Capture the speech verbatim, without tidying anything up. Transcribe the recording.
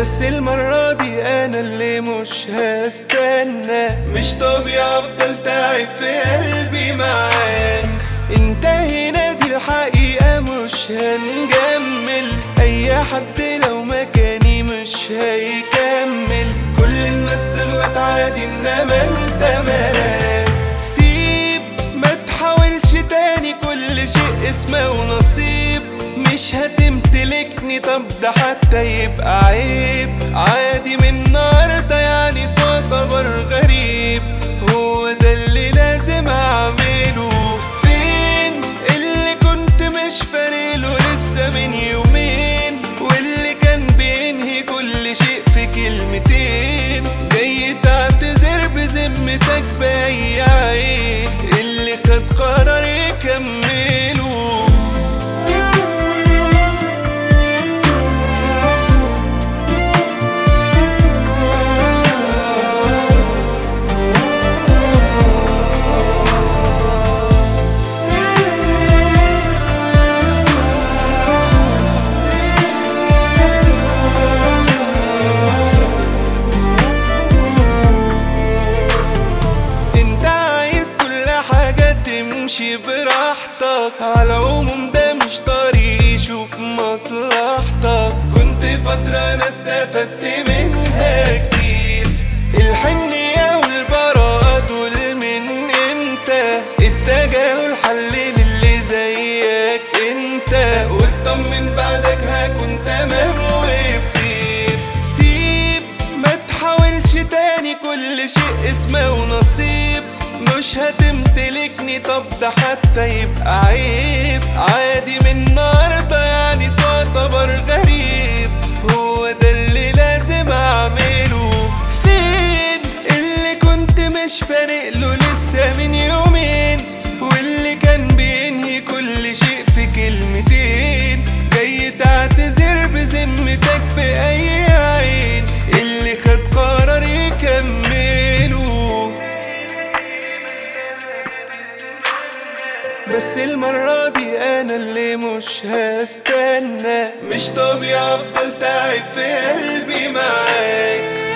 بس المرة دي انا اللي مش هستنى. مش طبيعي افضل تعب في قلبي معاك. انت هنا دي الحقيقة مش هنجمل. اي حد لو مكاني مش هيكمل. كل الناس تغلط عادي انما انت ملاك. سيب ما تحاولش تاني، كل شيء اسمه ونصيب. مش هتمتلكني طب ده حتى يبقى عيب. عادي من النهارده يعني تعتبر غريب. هو ده اللي لازم اعمله. فين اللي كنت مش فارقله لسه من يومين، واللي كان بينهي كل شيء في كلمتين. جاي تعتذر بذمتك بأي عين، اللي خد قرار يكمله. تمشي براحتك، على العموم ده مش طريق شوف مصلحتك. كنت فترة انا استفدت منها كتير. الحنية والبراءة دول من امتى؟ التجاهل حل للي زيك انت. واطمن بعدك هكون تمام وبخير. سيب ما تحاولش تاني، كل شيء اسمه ونصيب. مش هتمتلكني طب ده حتى يبقى عيب. عادي من النهارده يعني تعتبر غريب. هو ده اللي لازم اعمله. فين اللي كنت مش فارقله لسه من يومين، واللي كان بينهي كل شيء في كلمتين. جاي تعتذر بذمتك بأي عين، اللي خد قرار يكمله. بس المرة دي انا اللي مش هستنى. مش طبيعي افضل تعب في قلبي معاك.